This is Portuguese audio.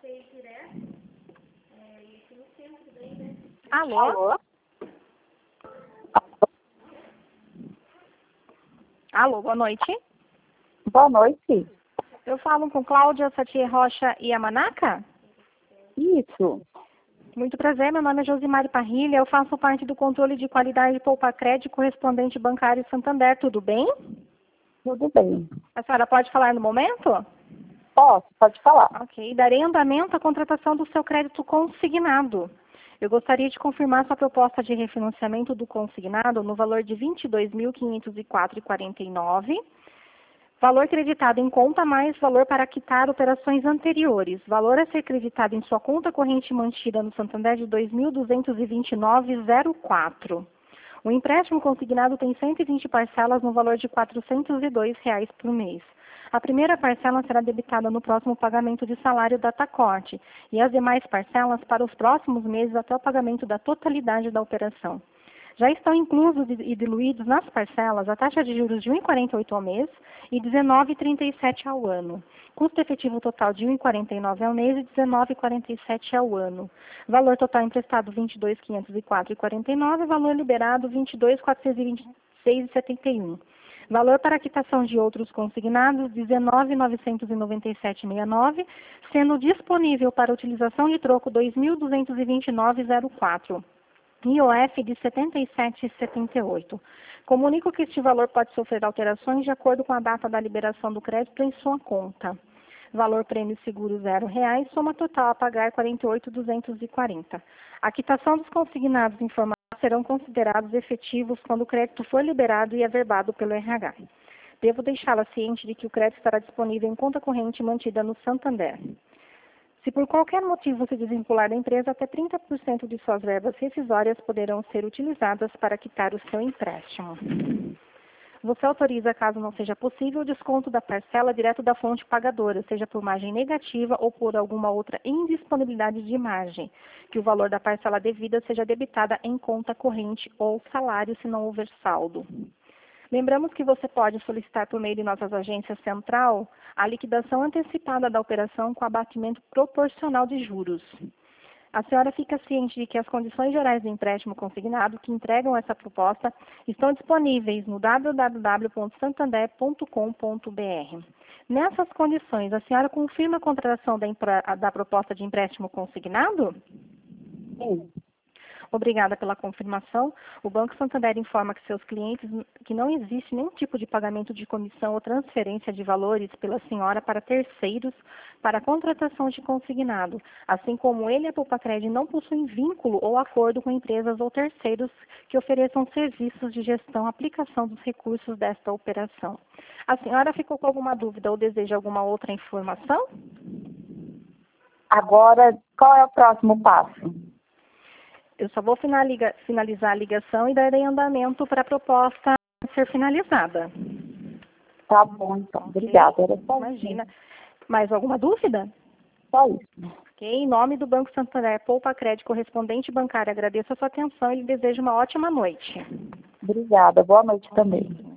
Alô? Alô? Alô, boa noite. Boa noite. Eu falo com Cláudia Satie Rocha e Yamanaka? Isso. Muito prazer, meu nome é Josimari Parrilha, eu faço parte do controle de qualidade de Poupa-Crédito correspondente bancário Santander, tudo bem? Tudo bem. A senhora pode falar no momento? Posso, pode falar. Ok, darei andamento à contratação do seu crédito consignado. Eu gostaria de confirmar sua proposta de refinanciamento do consignado no valor de R$ 22.504,49. Valor creditado em conta mais valor para quitar operações anteriores. Valor a ser creditado em sua conta corrente mantida no Santander de R$ 2.229,04. O empréstimo consignado tem 120 parcelas no valor de R$ 402 por mês. A primeira parcela será debitada no próximo pagamento de salário da Tacorte e as demais parcelas para os próximos meses até o pagamento da totalidade da operação. Já estão inclusos e diluídos nas parcelas a taxa de juros de R$ 1,48 ao mês e R$ 19,37 ao ano. Custo efetivo total de R$ 1,49 ao mês e R$ 19,47 ao ano. Valor total emprestado R$ 22.504,49, valor liberado R$ 22.426,71. Valor para quitação de outros consignados, R$ 19.997,69, sendo disponível para utilização de troco R$ 2.229,04. IOF de R$ 77,78. Comunico que este valor pode sofrer alterações de acordo com a data da liberação do crédito em sua conta. Valor prêmio seguro R$ 0,00, soma total a pagar R$ 48.240. A quitação dos consignados informados serão considerados efetivos quando o crédito for liberado e averbado pelo RH. Devo deixá-la ciente de que o crédito estará disponível em conta corrente mantida no Santander. Se por qualquer motivo se desvincular da empresa, até 30% de suas verbas rescisórias poderão ser utilizadas para quitar o seu empréstimo. Você autoriza, caso não seja possível, o desconto da parcela direto da fonte pagadora, seja por margem negativa ou por alguma outra indisponibilidade de margem, que o valor da parcela devida seja debitada em conta corrente ou salário, se não houver saldo. Lembramos que você pode solicitar por meio de nossas agências central a liquidação antecipada da operação com abatimento proporcional de juros. A senhora fica ciente de que as condições gerais do empréstimo consignado que entregam essa proposta estão disponíveis no www.santander.com.br. Nessas condições, a senhora confirma a contratação da proposta de empréstimo consignado? Sim. Obrigada pela confirmação. O Banco Santander informa que seus clientes que não existe nenhum tipo de pagamento de comissão ou transferência de valores pela senhora para terceiros para a contratação de consignado, assim como ele e a Poupa-Crédito não possuem vínculo ou acordo com empresas ou terceiros que ofereçam serviços de gestão, aplicação dos recursos desta operação. A senhora ficou com alguma dúvida ou deseja alguma outra informação? Agora, qual é o próximo passo? Eu só vou finalizar a ligação e darei andamento para a proposta ser finalizada. Tá bom, então. Obrigada. Era só Imagina. Mais alguma dúvida? Só isso. Ok. Em nome do Banco Santander Poupa-Crédito correspondente bancário, agradeço a sua atenção e lhe desejo uma ótima noite. Obrigada. Boa noite também.